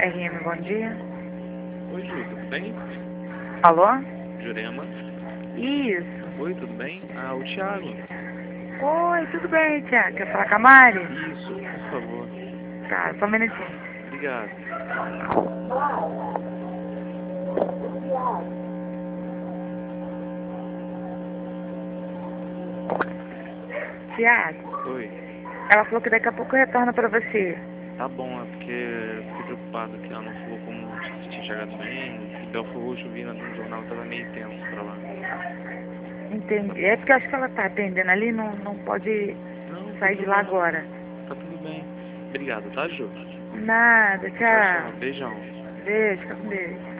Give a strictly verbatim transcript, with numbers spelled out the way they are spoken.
R M, bom dia. Oi, Ju, tudo bem? Alô? Jurema. Isso. Oi, tudo bem? Ah, o Thiago. Oi, tudo bem, Tiago? Quer falar com a Mari? Isso, por favor. Tá, só um minutinho. Obrigado. Tiago, Oi. ela falou que daqui a pouco retorna pra você. Tá bom, é porque eu fiquei preocupado que ela não falou como se tinha chegado bem. E Belfort Roxo, vi no jornal, tava meio tenso pra lá. Entendi. É porque eu acho que ela tá atendendo ali, não, não pode Não, sair de lá problema. agora. Tá tudo bem. Obrigado, tá, Ju? Nada, Tchau, tchau. tchau. Beijão. Beijo, fica com Deus.